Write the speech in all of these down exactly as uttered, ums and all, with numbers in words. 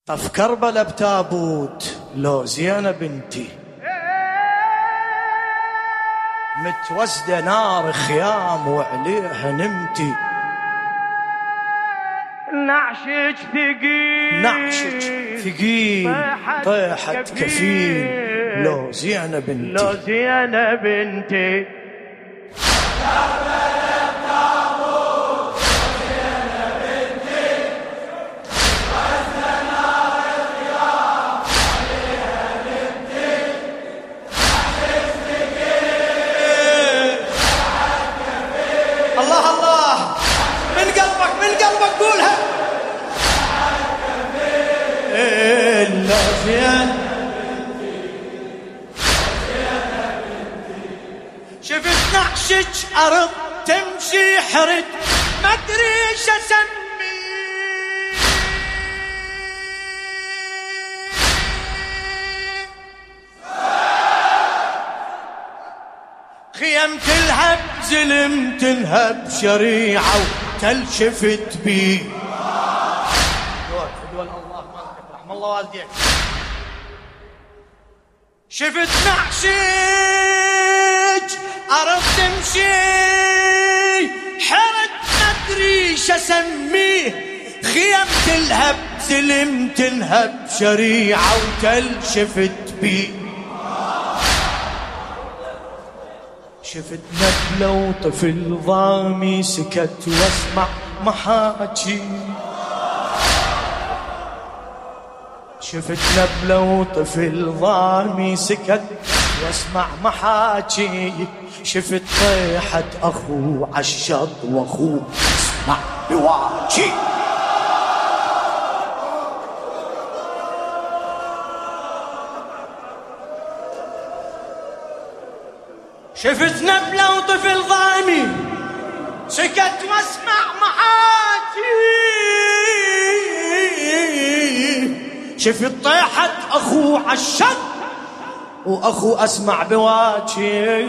طف كربلة بتابوت لو زينة بنتي متوسدة نار خيام وعليها نمتي. نعشج ثقيل نعشج ثقيل طيحت كفيل لو زينة بنتي لو زينة بنتي. الله الله من قلبك من قلبك قولها. إلا زينة شفت نعشج أرض تمشي حرد ما أدري شو أسمي. خيم تلهب زلم تنهب شريعة وتل شفت بي دول الله مالك رحم الله والديك. شفت نعشج أرض تمشي حرد ما أدري شو أسميه. خيم تلهب زلم تنهب شريعة وتل شفت بي. شفت نبلة وطفل ضامي سكت واسمع محاكي. شفت نبلة وطفل ضامي سكت واسمع محاكي. شفت طيحة أخو عالشط وأخو اسمع بواكي. شفت نبلة وطفل ضامي سكت واسمع محاكي. شفت طيحة أخو عالشط وأخو أسمع بواكي.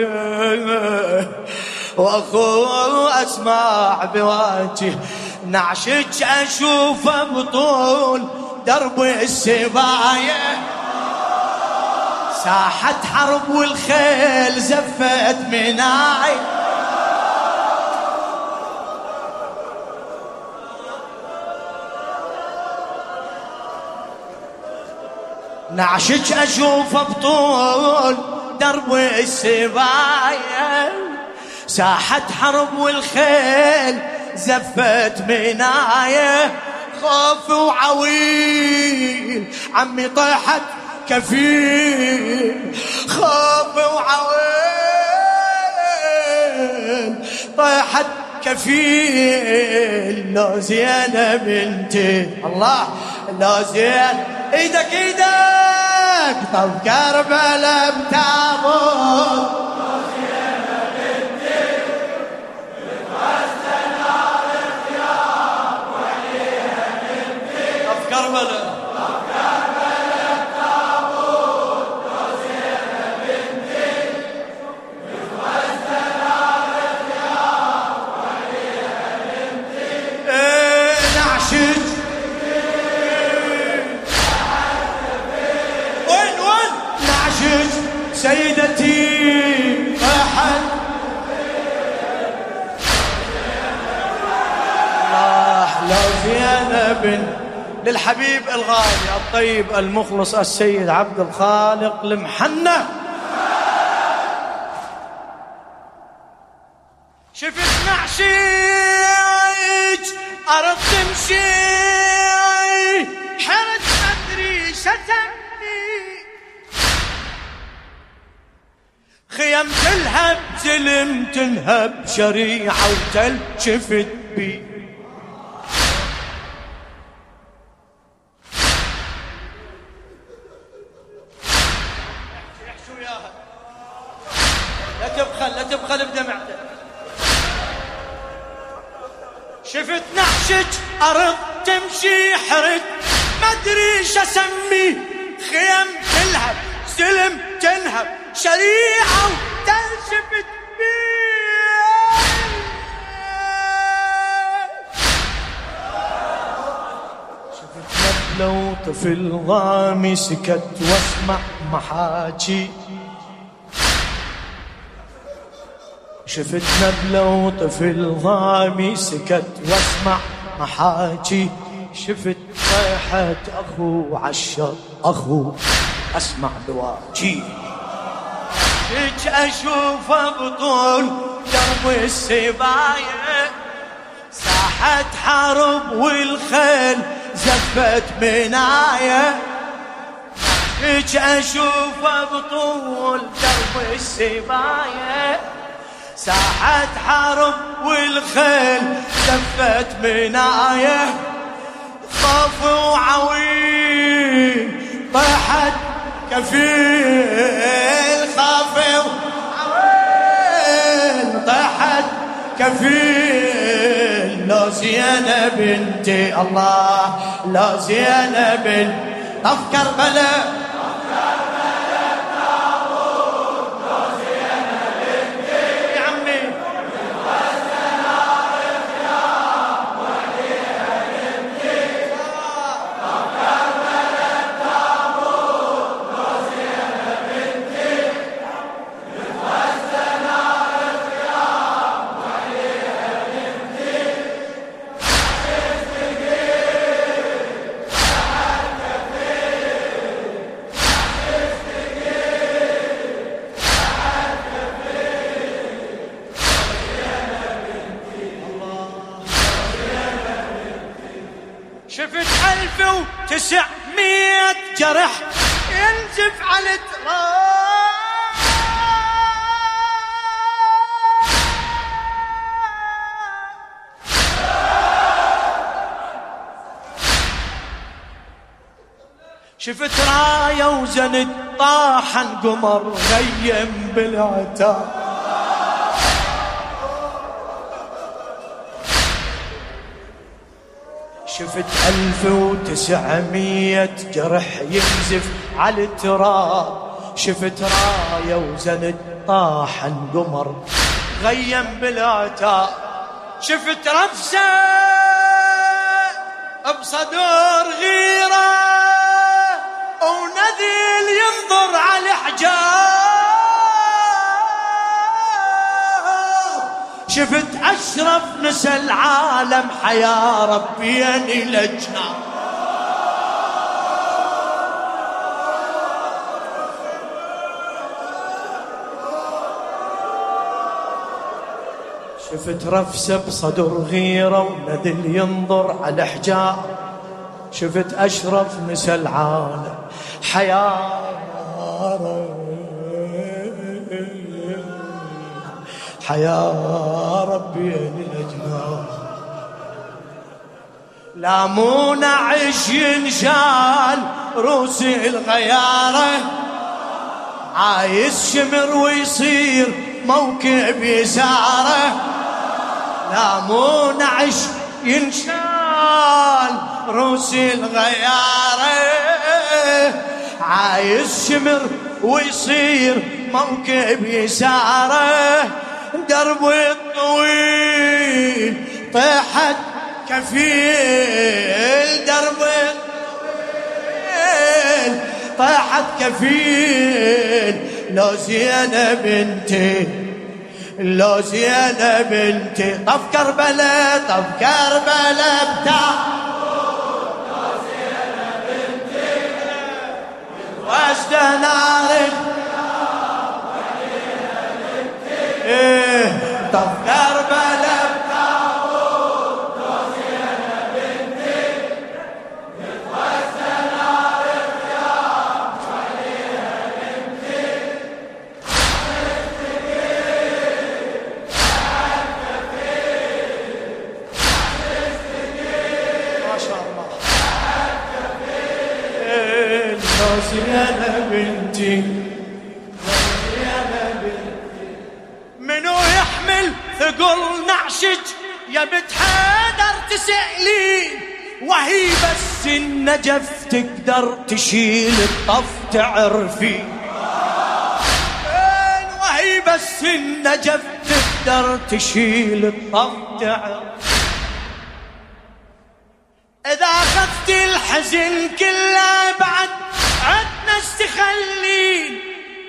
وأخو أسمع بواكي. نعشج أشوفه بطول درب السباية ساحة حرب والخيل زفت مناي. نعشج أشوف بطول درب السبايا ساحة حرب والخيل زفت مناي. خوف وعويل عمي طيحت كفيل. خوف وعويل طيحت كفيل لو زينة بنتي. الله لو زين ايدك ايدك طب كربلة بتابوت لو زينة بنتي متوسدة نار خيام وعليها نمتي. طب كربلة سيدتي أحد الله لو زينة بنت للحبيب الغالي الطيب المخلص السيد عبد الخالق المحنة. شفت نعشج أرض تمشي حرد ما أدري شو أسمي. خيم تلهب زلم تنهب شريعة وتل شفت بي. احشو وياها لا تبخل لا تبخل بدمعتك. شفت نعشج أرض تمشي حرد ما أدري شو أسمي. خيم تلهب زلم تنهب شريعة وتلشفت بيه. شفت لو طفل ضامي سكت واسمع محاكي، شفت نبلة طفل ضامي سكت واسمع محاكي، شفت طيحة أخو عالشط أخو أسمع بواجي، هيك أشوفه بطول درب السباية، ساحة حرب والخيل زفت مناية، هيك أشوفه بطول درب السباية، ساحة حرب والخيل زفت مناية، خاف وعويل طاحت كفيل، خاف وعويل طاحت كفيل، لو زينب بنتي الله لو زينب بنت طف كربلاء شفت ألف وتسعمية جرح ينزف على التراب، شفت راية وزند طاحن قمر غيم بالعتاب، شفت ألف وتسعمية جرح ينزف على التراب، شفت راية وزند طاحن قمر غيم بالعتاب، شفت رفسة بصدور غيرة ونذيل ينظر على حجاب، شفت أشرف نسى العالم حيا ربيني لجنا، شفت رفسة بصدر غيرة ونذل ينظر على حجاب، شفت أشرف نسى العالم حيا حيا ربي الأجمال، لا مو نعش ينشال روسي الغيارة، عايز شمر ويصير موكب يساره، لا مو نعش ينشال روسي الغيارة، عايز شمر ويصير موكب يساره، درب الطويل طيحت كفيل، درب الطويل طيحت كفيل، لو زينب بنتي لو زينب بنتي طف كربلاء طف كربلاء بتاع، لو زينب بنتي وسط نار طف كربلاء بتاعود، لو زينب بنتي متوسى نار الخيام وعليها بنتي، ما شاء الله لو زينب بنتي منو يحمل ثقل نعشج يا بنت حيدر تسألين، وهي بس النجف تقدر تشيل الطف تعرفي، وهي بس النجف تقدر تشيل الطف تعرفي، إذا أخذت الحزن كله بعد عدنا استخلين.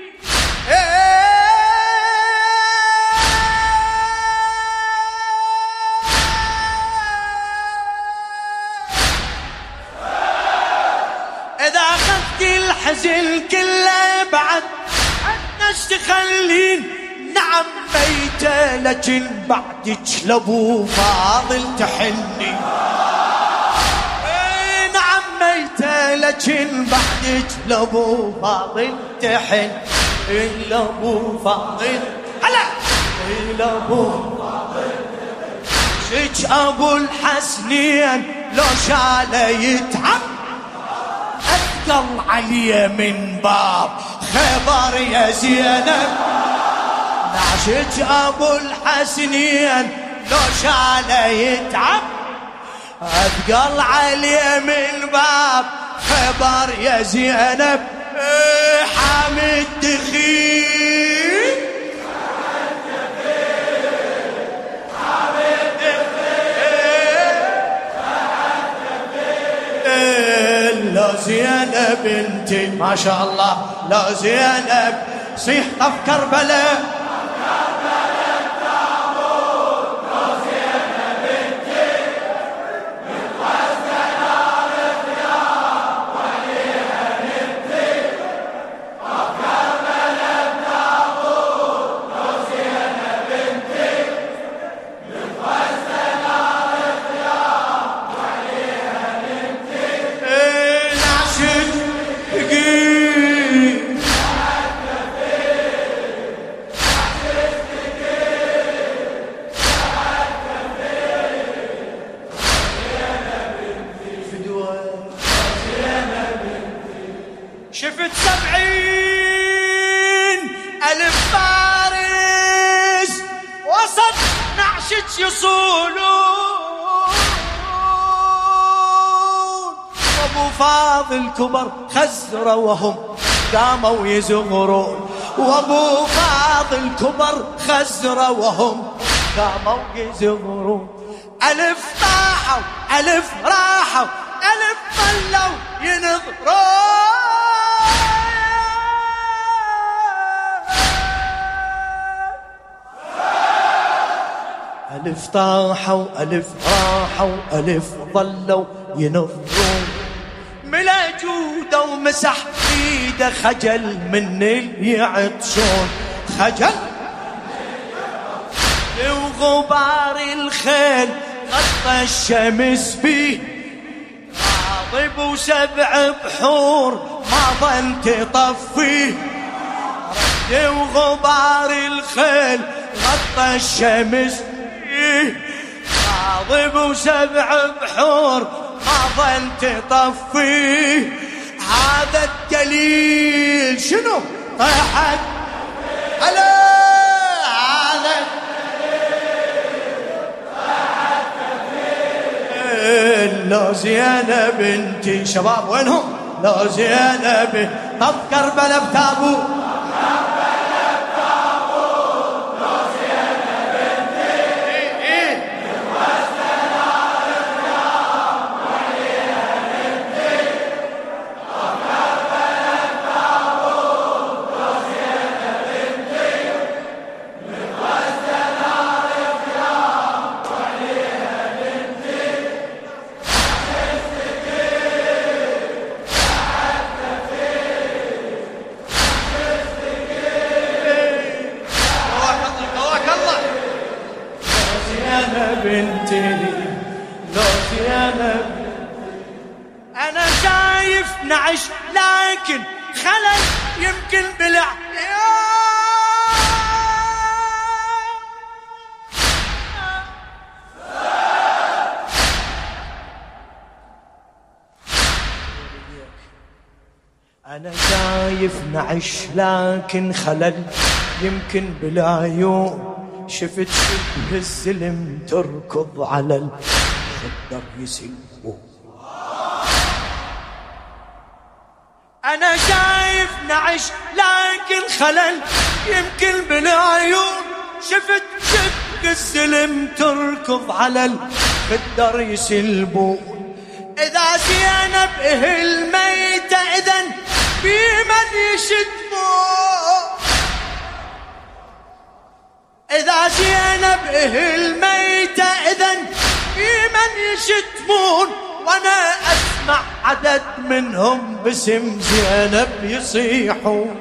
إذا أخذت الحزن كله بعد عدنا استخلين. نعم ميتة لكن بعدك لابو فاضل تحني. نعم ميتة لكن بعدك لابو فاضل تحن. لابو فاضل هلا لابو فاضل شج ابو الحسنين لو شاله يتعب اثقل عليه من باب خبر يا زينب. نعشج ابو الحسنين لو شاله يتعب اثقل عليه من باب خبر يا زينب. حامد دخيل حامد دخيل لو زينب بنتي ما شاء الله لو زينب صيح طف كربلاء. شفت سبعين ألف فارس وسط نعشج يصولون. أبو فاضل كبر خزرة وهم قاموا يزغرون. وأبو فاضل كبر خزرة وهم قاموا يزغرون. ألف طاحوا ألف راحوا ألف ظلوا ينظرون. ألف طاحوا ألف راحوا ألف ظلوا ينظرون. ملا جوده ومسح ايده خجل من اللي يعطشون. خجل وغبار الخيل غطى الشمس بيه. غاضب وسبع بحور ما ظن تطفيه. وغبار الخيل غطى الشمس غاضب وسبع بحور ما ظن تطفيه. هذا الدليل شنو طاحت على هذا الدليل. لو زينب بنتي شباب وينهم لو زينب طب كربلاء بتابوت. بنتي لو زينب أنا شايف نعش لكن خلل يمكن بالعيان. أنا شايف نعش لكن خلل يمكن بالعيون. شفت شبه الزلم تركض على الخدر يسلمه. أنا شايف نعش لكن خلل يمكن بالعيون. شفت شبه الزلم تركض على الخدر يسلمون. إذا زينب إيه الميتة إذن في من يشتمون، إذا زينب إيه الميتة إذن في من يشتمون، وأنا أسمع عدد منهم باسم زينب يصيحون.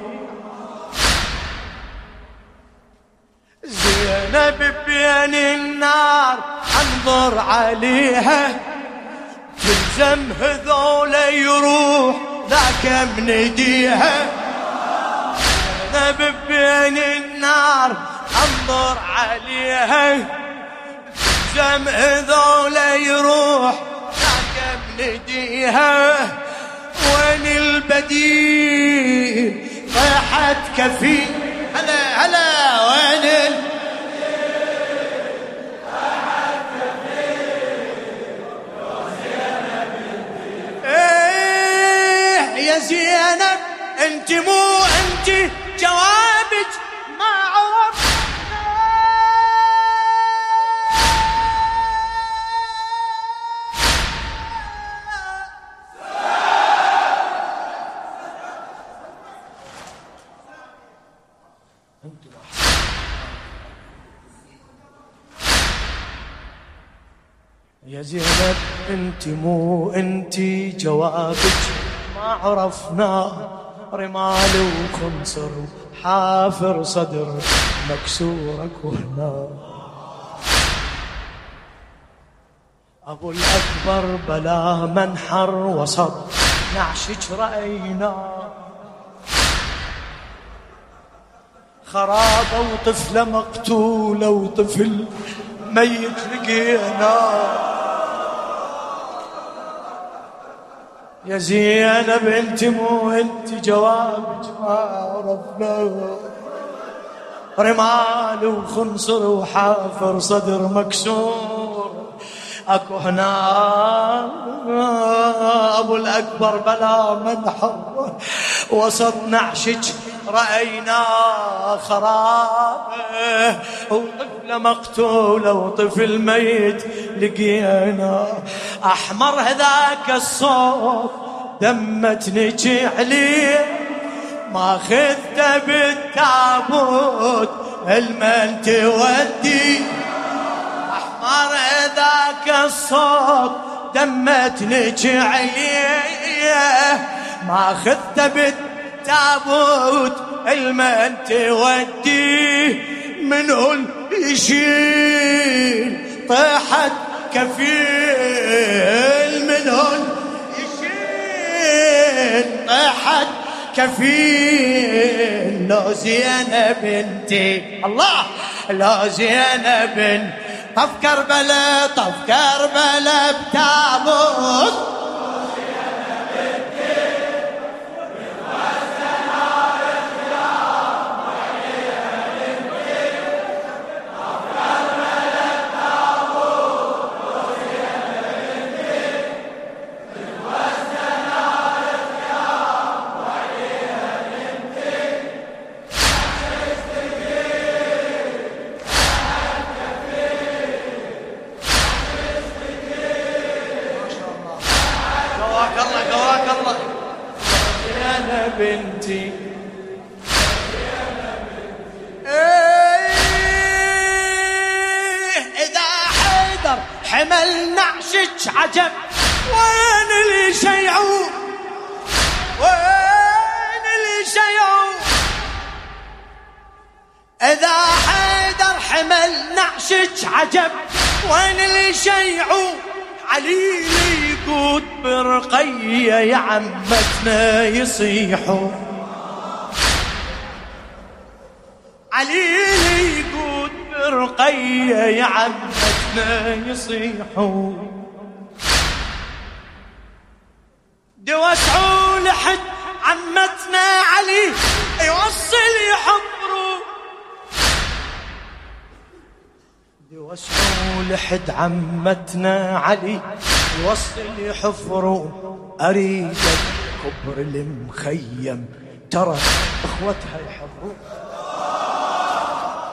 زينب بين النار انظر عليها، تلزم هذولا يروح ذاك من ايديها. زينب بين النار انظر عليها، تلزم هذولا يروح ذاك من ايديها. وين البديل طاحت كفي، هلا هلا وين ال... ايه يا زينب انت مو انت جوابك ما عرفنا. يا زينب انت مو انت جوابك ما عرفنا، رمال وخنصر حافر صدر مكسورك وهنا. ابو الاكبر بلا منحر وسط نعشك راينا، خرابه وطفله مقتوله وطفل ميت لقينا. يا زينب انت مو انت جوابك ما عرفنا، رمال وخنصر وحافر صدر مكسور اكو هنا. ابو الاكبر بلا منحر وسط نعشك رأينا، خرابه وطفلة مقتولة وطفل ميت لقينا. أحمر هذاك الصوت دمتني عليه، ما خذته بالتابوت المن تودي. أحمر هذاك الصوت دمتني عليه، ما خذته بالتابوت تابوت المن توديه. منو يشيل طاحت كفيل، منو يشيل طاحت كفيل. لو زينب بنتي الله، لو زينب طف كربلاء طف كربلاء بتابوت. بنتي ايه اذا حيدر حمل نعشك عجب، وين اللي شيعوا وين اللي شيعوا. اذا حيدر حمل نعشك عجب، وين اللي شيعوا. علي يقود برقية يا عمتنا يصيحوا، علي يقود برقية يا عمتنا يصيحوا. دوسعوا لحد عمتنا علي يوصل يحضروا، يوسعوا لحد عمتنا علي يوصل يحفروا. أريد كبر المخيم ترى اخوتها يحفروا.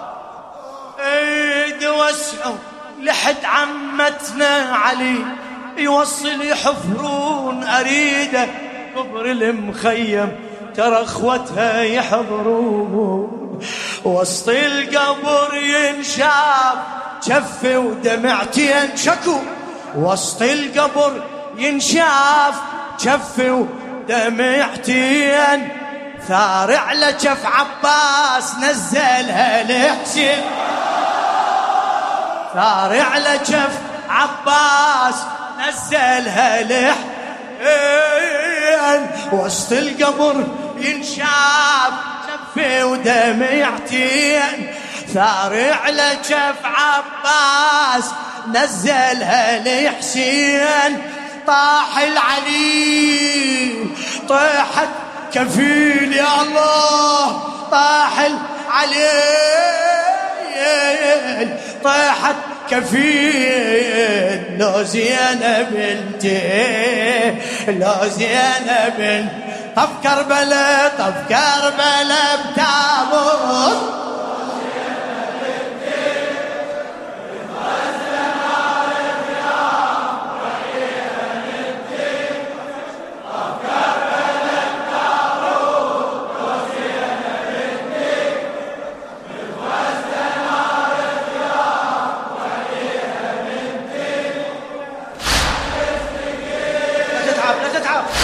ايد وسعوا لحد عمتنا علي يوصل يحفرون أريده قبر المخيم ترى اخوتها يحضرون وسط القبر ينشاف جفي ودمعتين شكو وسط القبر ينشاف جفي ودمعتين ثار على جف عباس نزلها الحسين ثار على جف عباس نزلها الحسين وسط القبر ينشاف جفي ودمعتين ثار على جف عباس نزلها الحسين طاح العليل طاحت كفيل يا الله طاح العليل طاحت كفيل لو زينب بنتي لو زينب بنت طف كربلاء طف كربلاء بتابوت لا تتعب